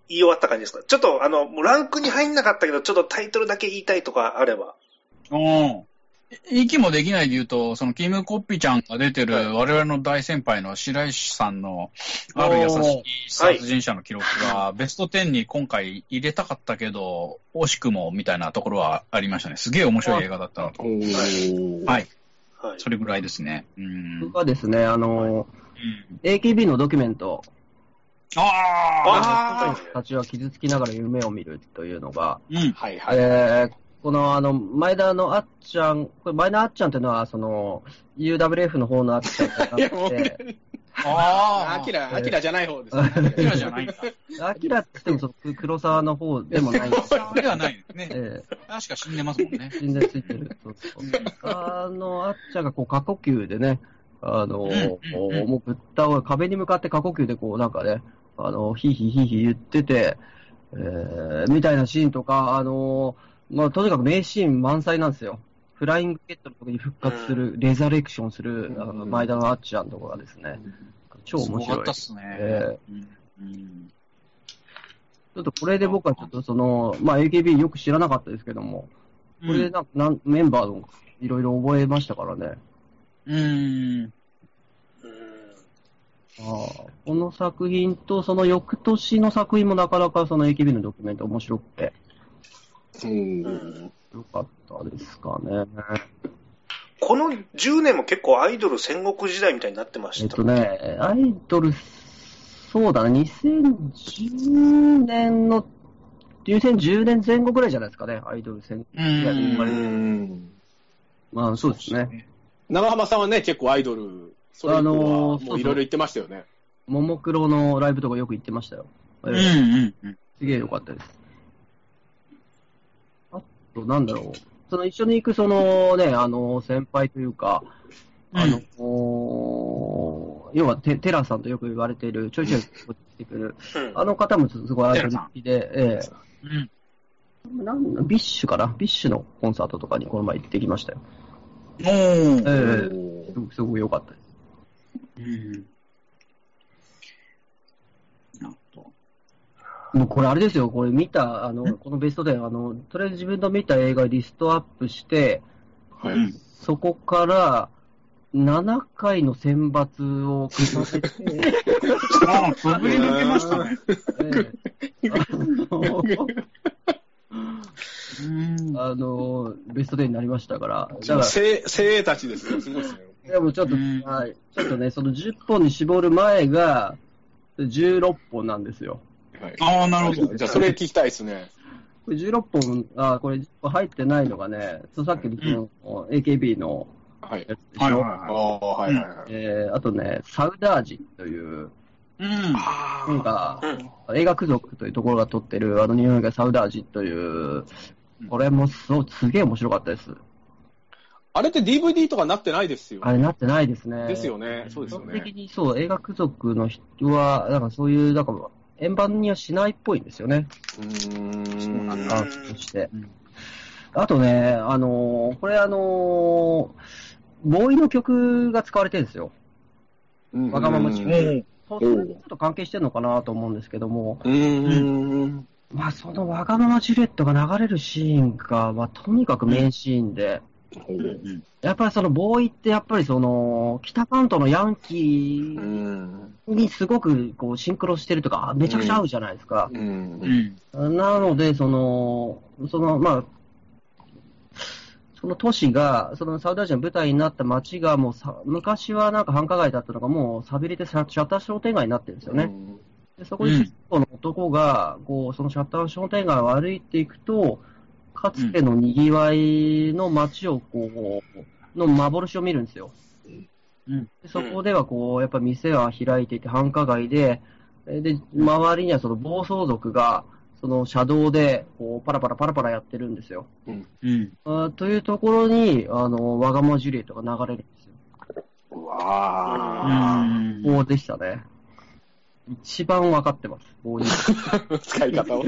言い終わった感じですか？ちょっともうランクに入んなかったけど、ちょっとタイトルだけ言いたいとかあれば。 息もできないで言うと、そのキム・コッピちゃんが出てる我々の大先輩の白石さんのある優しい殺人者の記録がベスト10に今回入れたかったけど、惜しくもみたいなところはありましたね。すげえ面白い映画だったのと。はい。それぐらいですね。 僕はですね、AKB のドキュメント、たちは傷つきながら夢を見るというのが、この前田のあっちゃん、これ前田あっちゃんっていうのは、UWF の方のあっちゃんじゃなくて、 アキラじゃない方ですね。 アキラじゃないんだ。 アキラって言っても黒沢の方でもないんですよ。 ではないですね。確か死んでますもんね。 死んでついてる。あっちゃんがこう過呼吸でね、もうぶったを壁に向かって過呼吸でこうなんかね、ヒーヒーヒーヒー言ってて、みたいなシーンとか、まあ、とにかく名シーン満載なんですよ。フライングゲットの時に復活する、レザレクションする、前田のあっちゃんとかがですね、超面白い。 すごかったっすね。 ちょっとこれで僕はちょっとまあ AKB よく知らなかったですけども、これでメンバーのいろいろ覚えましたからね。この作品とその翌年の作品もなかなかその AKB のドキュメント面白くて。よかったですかね。 この10年も結構アイドル戦国時代みたいになってました。 アイドル、そうだね、2010年前後ぐらいじゃないですかね、アイドル戦国時代に生まれて。まあそうですね。 長浜さんはね、結構アイドル、それ以降はもういろいろ言ってましたよね。 ももクロのライブとかよく行ってましたよ。すげえよかったです。なんだろう。一緒に行く先輩というか、要はテラさんとよく言われている、ちょいちょいこっち来てくる、方もすごいアイドル好きで、ビッシュかなビッシュのコンサートとかにこの前行ってきましたよ。すごく良かったです。もうこれあれですよ、これ見た、このベスト10、とりあえず自分の見た映画リストアップして、そこから7回の選抜を重ねて、 くぐり抜けましたね。 ベスト10になりましたから。 だから精鋭たちですよ、すごいですね。 でもちょっとね、その10本に絞る前が16本なんですよ。 なるほど。 じゃあ、それ聞きたいですね。 これ16本、これ入ってないのがね、さっきのAKB のやつでしょ。あとね、サウダージという、なんか、映画ク族というところが撮ってる、日本映画サウダージという、これもすげえ面白かったです。 あれって DVD とかなってないですよね。 あれなってないですね。 ですよね。そうですよね。 基本的にそう、映画ク族の人は、なんかそういう、なんか、円盤にはしないっぽいんですよね。そうなんだ、そして。あとね、これボーイの曲が使われてるんですよ。わがままチュそれちょっと関係してるのかなと思うんですけども。まあ、そのわがままジュレットが流れるシーンが、まあ、とにかく名シーンで。やっぱりそのボーイってやっぱり北関東のヤンキーにすごくこうシンクロしてるとか、めちゃくちゃ合うじゃないですか。なので、まあ、その都市が、そのサウダージの舞台になった街がもう昔はなんか繁華街だったのがもう寂れてシャッター商店街になってるんですよね。でそこに主人公の男が、こう、そのシャッター商店街を歩いていくと、かつての賑わいの街をこう、の幻を見るんですよ。でそこではこう、やっぱ店は開いていて繁華街で、周りにはその暴走族が、その車道で、こう、パラパラやってるんですよ。というところに、わがままジュリエットが流れるんですよ。そうでしたね。一番わかってます。 使い方を。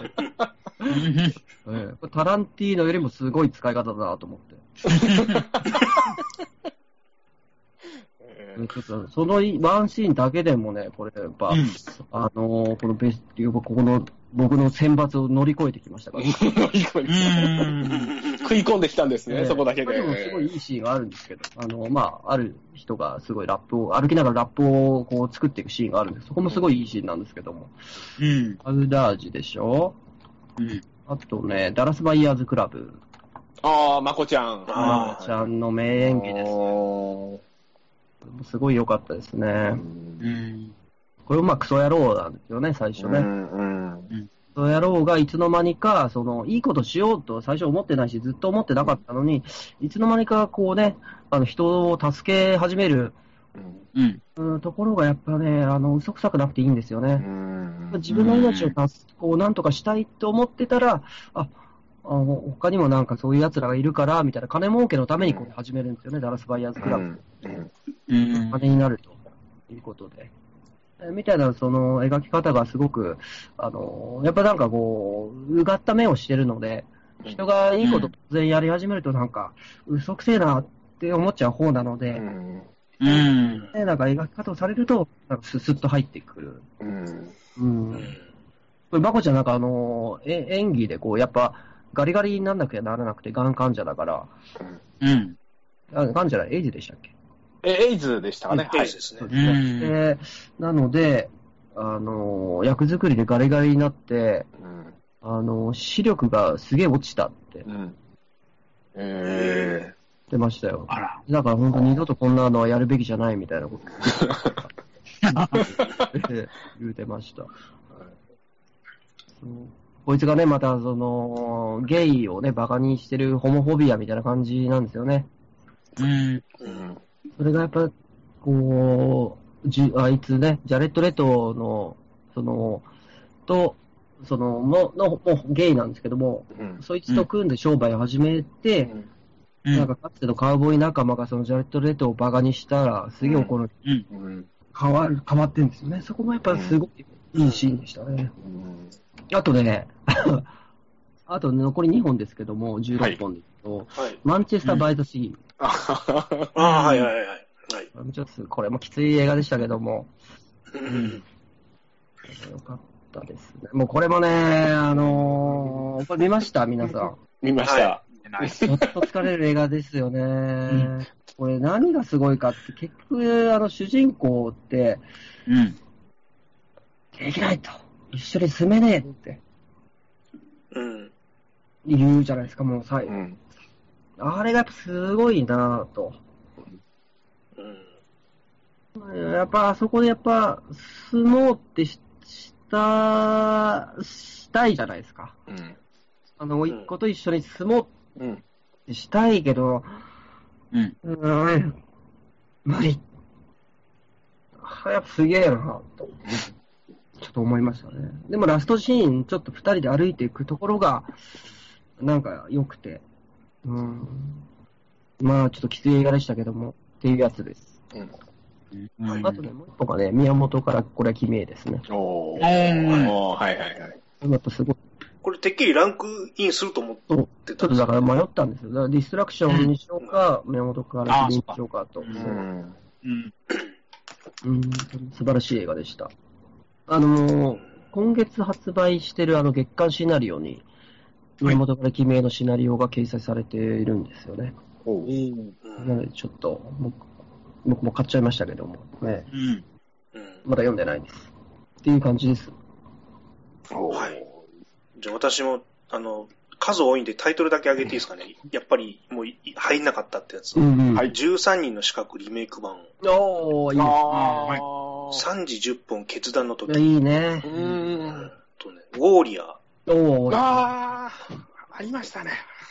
タランティーノよりもすごい使い方だなと思って。 ちょっとそのワンシーンだけでもね、これやっぱ、このベスト、ここの僕の選抜を乗り越えてきましたから。 食い込んできたんですね、そこだけで。 でもすごいいいシーンがあるんですけど、ある人がすごいラップを、歩きながらラップをこう作っていくシーンがあるんです。そこもすごいいいシーンなんですけども。パウダージでしょ。あとね、ダラスバイヤーズクラブ。 まこちゃん。 まこちゃんの名演技です。すごい良かったですね。これもクソ野郎なんですよね、最初ね。クソ野郎がいつの間にか、いいことしようと最初思ってないし、ずっと思ってなかったのに、いつの間にかこうね、人を助け始める、ところがやっぱね、嘘くさくなくていいんですよね。自分の命をこう、なんとかしたいと思ってたら、他にもなんかそういう奴らがいるから、みたいな金儲けのためにこれ始めるんですよね、ダラスバイヤーズクラブ。金になるということで。みたいな、描き方がすごく、やっぱなんかこう、うがった目をしてるので、人がいいこと突然やり始めるとなんか、嘘くせえなって思っちゃう方なので、なんか描き方をされると、なんかスッと入ってくる。これ、まこちゃんなんか演技でこう、やっぱ、ガリガリになんなきゃならなくて、がん患者だから、がんじゃない、エイズでしたっけ？ エイズでしたかね。 エイズですね。 なので、役作りでガリガリになって、視力がすげえ落ちたって。言ってましたよ。だから本当二度とこんなのはやるべきじゃないみたいなこと言うてました。こいつがね、またゲイをね、バカにしてるホモフォビアみたいな感じなんですよね。それがやっぱ、こう、あいつね、ジャレット・レトの、もうゲイなんですけども、そいつと組んで商売を始めて、なんかかつてのカウボーイ仲間がジャレット・レトをバカにしたら、すげえ怒る。変わってるんですよね。そこもやっぱすごいいいシーンでしたね。あとね、あと残り2本ですけども、16本ですけど、マンチェスター・バイ・ザ・シー。 はい。 ちょっとこれもきつい映画でしたけども、よかったですね。もうこれもね、これ見ました皆さん。 見ました。 ちょっと疲れる映画ですよね。これ何がすごいかって、結局、主人公って、できないと。一緒に住めねえって。言うじゃないですか、もう最後。あれがやっぱすごいなぁと。やっぱあそこでやっぱ住もうってしたいじゃないですか。一個と一緒に住もうってしたいけど、無理。やっぱすげえなぁと。ちょっと思いましたね。でもラストシーン、ちょっと二人で歩いていくところが、なんか良くて。まあ、ちょっときつい映画でしたけども、っていうやつです。あとね、もう一個がね、宮本からこれは君へですね。やっぱすごい。 これてっきりランクインすると思ってたんですちょっとだから迷ったんですよ。だからディストラクションにしようか、宮本から君にしようかと。素晴らしい映画でした。今月発売してる月刊シナリオに、宮本から君へのシナリオが掲載されているんですよね。なのでちょっと、僕も買っちゃいましたけども、ね。まだ読んでないです。っていう感じです。 はい。じゃあ私も、数多いんでタイトルだけ上げていいですかね。やっぱりもう入んなかったってやつ。13人の資格リメイク版。 いいですね。 3時10分決断の時。 いいね。 ウォーリアー。 ありましたね。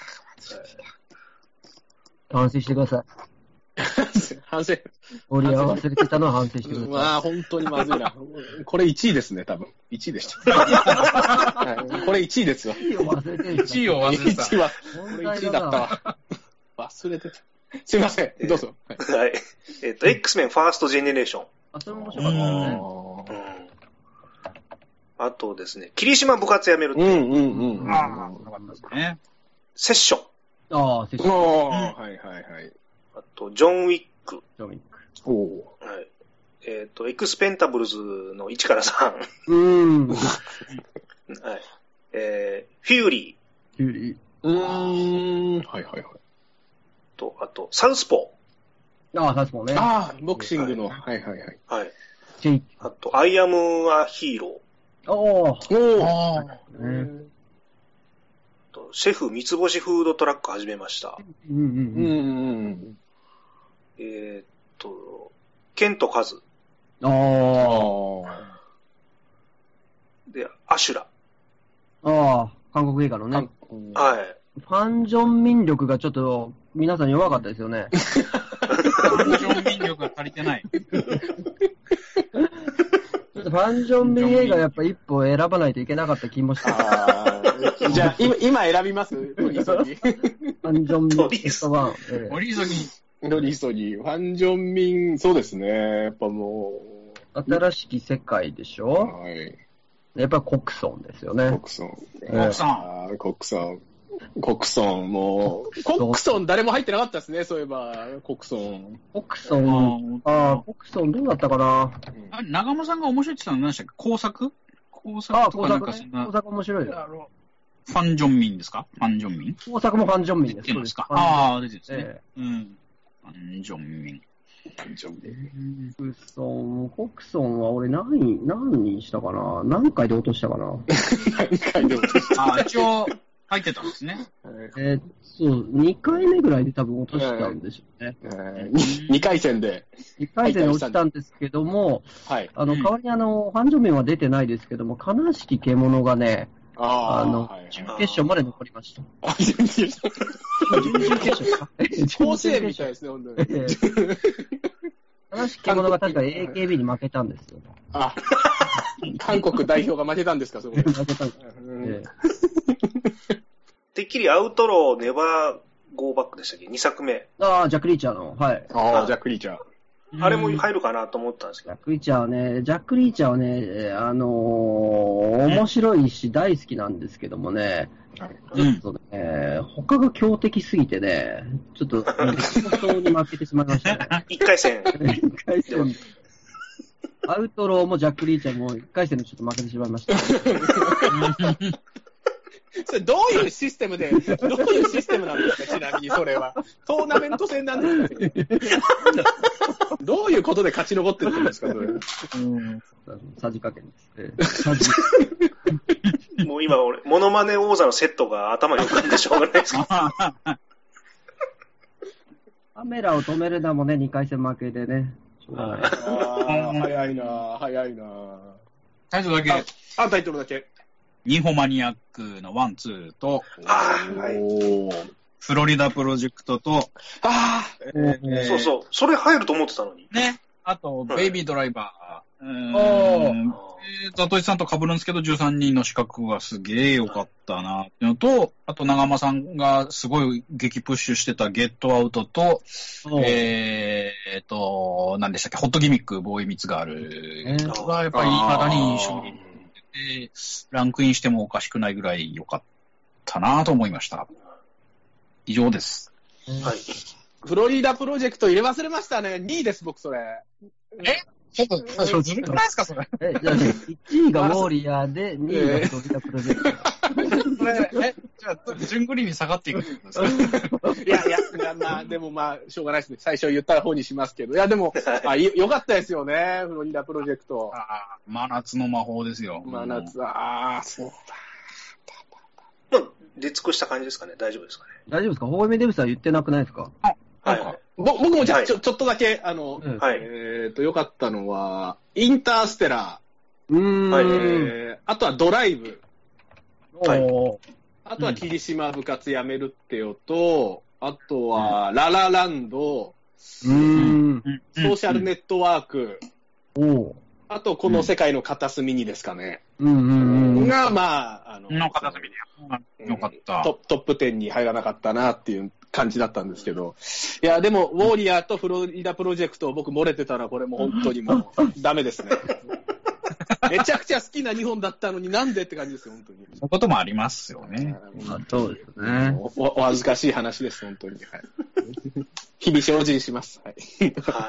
反省してください。 反省。 ウォーリアー忘れてたのは反省してください。 本当にまずいな。これ1位ですね、多分。1位でした。これ1位ですよ。 1位を忘れてた。1位は、これ1位だったわ。忘れてた。すいません、どうぞ。 はい。X メンファーストジェネレーション。 それも面白かったですね。 あとですね、霧島部活やめるって。 よかったですね。 セッション。 セッション。 はい。 あと、ジョン・ウィック。 はい。エクスペンタブルズの1から3。はい。フューリー。 はいはいはい。 あと、サウスポー。サウスポーね。 ボクシングの。はいはいはい。 はい。あと、アイアムアヒーロー。 シェフ三つ星フードトラック始めました。ケントカズ。で、アシュラ。 韓国映画のね。 はい。 ファン・ジョンミン力がちょっと皆さん弱かったですよね。 ファン・ジョンミン力が足りてない。 ちょっとファン・ジョンミン映画やっぱ一歩選ばないといけなかった気もして。 じゃあ今選びますファン・ジョンミンベストワン。 ノリ急ぎ。ファン・ジョンミン、そうですね。やっぱもう。新しき世界でしょ。はい。やっぱコクソンですよね。 コクソン、もう、コクソン誰も入ってなかったですね、そういえば、コクソンどうだったかな。 長間さんが面白いって言ったの何でしたっけ？工作とかなんかそんな。 工作面白いよ。 ファン・ジョンミンですか？ファン・ジョンミン？ 工作もファン・ジョンミンです。 出てるんですか？出てるんですね。ファン・ジョンミン。 コクソンは俺何にしたかな？何回で落としたかな？ 何回で落とした？ 一応入ってたんですね。 そう、2回目ぐらいで多分落としたんでしょうね。 2回戦で。 2回戦で落ちたんですけども、代わりにファン・ジョンミンは出てないですけども、悲しき獣がね、準決勝まで残りました。準決勝か。 甲子園みたいですね、本当に。 悲しき獣が確か AKB に負けたんですよ。 韓国代表が負けたんですか、そこ。負けたんです。 てっきりアウトローネバーゴーバックでしたっけ？ 2 作目。 ジャック・リーチャーの。はい。 ジャック・リーチャー。 あれも入るかなと思ったんですけど。 ジャック・リーチャーはね、面白いし大好きなんですけどもね、ちょっとね、他が強敵すぎてね、ちょっと、予想に負けてしまいましたね。 1回戦。 アウトローもジャック・リーチャーも1回戦でちょっと負けてしまいました。 それどういうシステムなんですか、ちなみにそれは。トーナメント戦なんですかどういうことで勝ち残ってるんですか、それ。 さじ加減ですね。もう今俺、モノマネ王座のセットが頭に浮かんでしょうがないですか。 カメラを止めるのもね、2回戦負けでね。 早いな。 タイトルだけ。 タイトルだけ。 ニホマニアックの1、2と、フロリダプロジェクトと、 そうそう、それ入ると思ってたのに。 ね。あと、ベイビードライバー。ザトイさんと被るんですけど、13人の資格がすげえ良かったなっていうのと、あと長間さんがすごい激プッシュしてたゲットアウトと、何でしたっけ、ホットギミック、ボーイミツガールがやっぱりいまだに印象にランクインしてもおかしくないぐらい良かったなと思いました。以上です。 はい。 フロリダプロジェクト入れ忘れましたね。2位です、僕、それ。 ちょっと、ずるくないですか、それ。 じゃあ、1位がウォーリアーで、2位がフロリダプロジェクト。 じゃあ、順繰りに下がっていくってことですか？ いや、でもしょうがないですね。最初言った方にしますけど。いや、でも、よかったですよね、フロリダプロジェクト。 真夏の魔法ですよ。 真夏、そうだ。出尽くした感じですかね。大丈夫ですかね。 大丈夫ですか？ホームデブスは言ってなくないですか？ はい。 僕もじゃあ、ちょっとだけ、よかったのは、インターステラー。あとはドライブ。あとは霧島部活やめるってよと、あとはララランド、ソーシャルネットワーク、あとこの世界の片隅にですかね。が、 の片隅によかった。 トップ10に入らなかったなっていう感じだったんですけど。いや、でも、ウォーリアーとフロリダプロジェクト、僕漏れてたら、これもう本当にもう、ダメですね。めちゃくちゃ好きな2本だったのになんでって感じですよ、本当に。 そういうこともありますよね。 そうですね。 お恥ずかしい話です、本当に。はい、日々精進します。はい。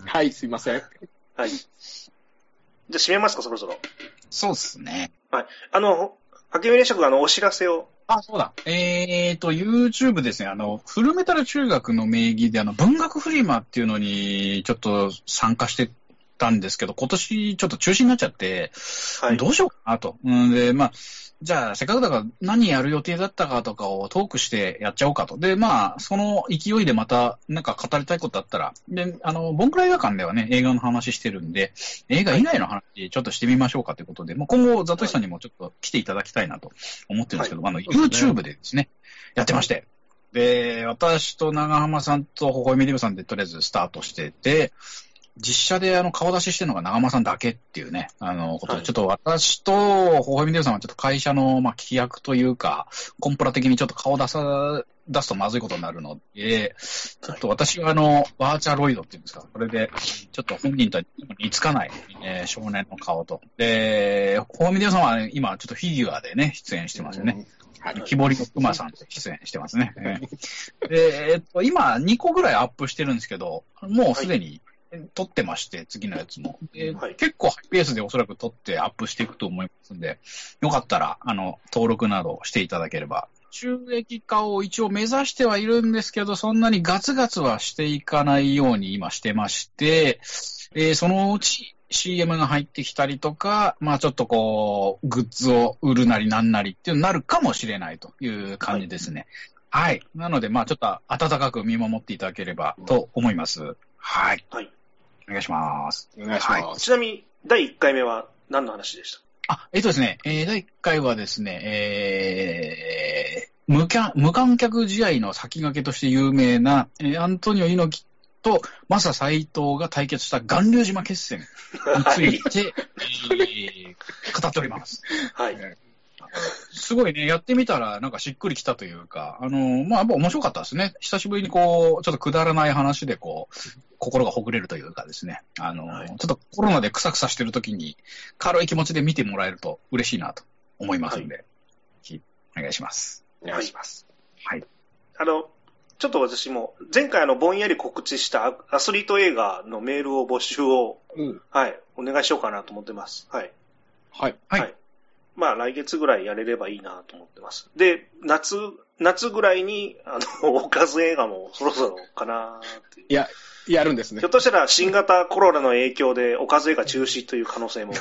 はい、すいません。 はい。じゃあ締めますか、そろそろ。 そうっすね。 はい。明美列車お知らせを。 あ、そうだ。YouTube ですね。フルメタル中学の名義で、文学フリマっていうのに、ちょっと参加してたんですけど、今年ちょっと中止になっちゃって、はい、どうしようかなと。で、まあ、じゃあ、せっかくだから何やる予定だったかとかをトークしてやっちゃおうかと。で、まあ、その勢いでまた、なんか語りたいことあったら、で、ボンクラ映画館ではね、映画の話してるんで、映画以外の話、ちょっとしてみましょうかということで、まあ、今後、ザトシさんにもちょっと来ていただきたいなと思ってるんですけど、はい、YouTube でですね、やってまして。で、私と長浜さんとほほえみデブさんでとりあえずスタートしてて、実写で顔出ししてるのが長間さんだけっていうね、ことで、ちょっと私と、ほほえみデブさんはちょっと会社の、まあ、規約というか、コンプラ的にちょっと顔出すとまずいことになるので、ちょっと私はバーチャロイドっていうんですか、これで、ちょっと本人と似つかない、少年の顔と。で、ほほえみデブさんは今ちょっとフィギュアでね、出演してますよね。木彫りの熊さんで出演してますね。で、今2個ぐらいアップしてるんですけど、もうすでに、撮ってまして、次のやつも。はい、結構ハイペースでおそらく撮ってアップしていくと思いますんで、よかったら、登録などしていただければ。収益化を一応目指してはいるんですけど、そんなにガツガツはしていかないように今してまして、そのうち CM が入ってきたりとか、まあちょっとこう、グッズを売るなりなんなりっていうのになるかもしれないという感じですね。はい。はい、なので、まあちょっと温かく見守っていただければと思います。はい。はい。お願いします。 お願いします。 はい、ちなみに、第1回目は何の話でした？ ですね、第1回はですね、無観客試合の先駆けとして有名な、アントニオ猪木とマサ斎藤が対決した巌流島決戦について、語っております。はい。すごいね、やってみたらなんかしっくりきたというか、まあ、やっぱ面白かったですね。久しぶりにこう、ちょっとくだらない話でこう、心がほぐれるというかですね、はい、ちょっとコロナでクサクサしてる時に軽い気持ちで見てもらえると嬉しいなと思いますので、はい、お願いします。 お願いします。 はい。 ちょっと私も、前回ぼんやり告知したアスリート映画のメールを募集を、はい、お願いしようかなと思ってます。はい。 はい。 はい。まあ、来月ぐらいやれればいいなと思ってます。で、夏ぐらいに、おかず映画もそろそろかなっていう。 いや、やるんですね。 ひょっとしたら新型コロナの影響でおかず映画中止という可能性も。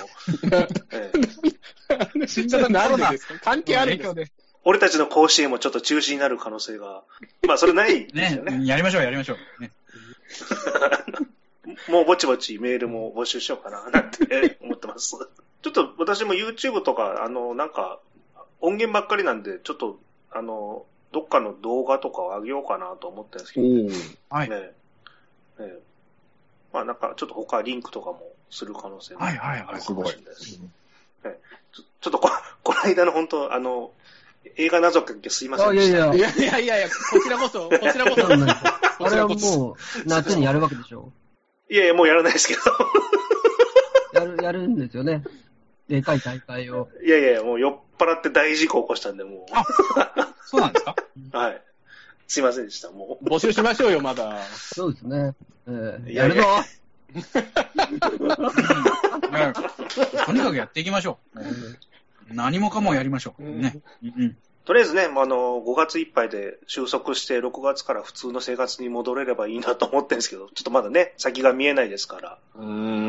新型コロナですか？関係あるんですね。 俺たちの甲子園もちょっと中止になる可能性が。まあ、それないですよね。 やりましょう。ね、 もうぼちぼちメールも募集しようかな、なんて思ってます。ちょっと私も YouTube とか、なんか、音源ばっかりなんで、ちょっと、どっかの動画とかを上げようかなと思ってるんですけど、 はい。 まあなんか、ちょっと他リンクとかもする可能性もあるかもしれないです。ちょっとこの間の本当、映画謎かけすいませんでした。 いや、こちらこそ。 あれはもう、夏にやるわけでしょ？ いや、もうやらないですけど。 やるんですよね。でかい大会を。 いや、もう酔っ払って大事故起こしたんで、もう。 そうなんですか？ はい。すいませんでした、もう。 募集しましょうよ、まだ。 そうですね。やるぞとにかくやっていきましょう。何もかもやりましょう。ね。 とりあえずね、5月いっぱいで収束して、6月から普通の生活に戻れればいいなと思ってるんですけど、ちょっとまだね、先が見えないですから。 わ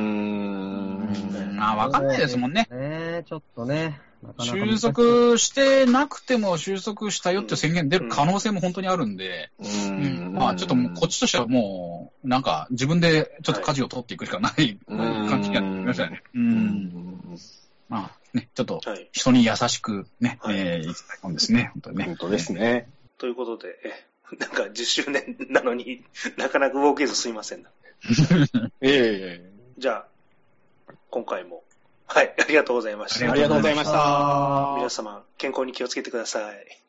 かんないですもんね。 ちょっとね。 収束してなくても収束したよって宣言出る可能性も本当にあるんで、まあちょっともうこっちとしてはもう、なんか自分でちょっと舵を取っていくしかない感じになってきましたよね。まあね、ちょっと人に優しくね、いきたいもんですね、本当にね。 本当ですね。 ということで、なんか10周年なのになかなか動けずすいません。じゃあ、今回も、はい、ありがとうございました。 ありがとうございました。 皆様、健康に気をつけてください。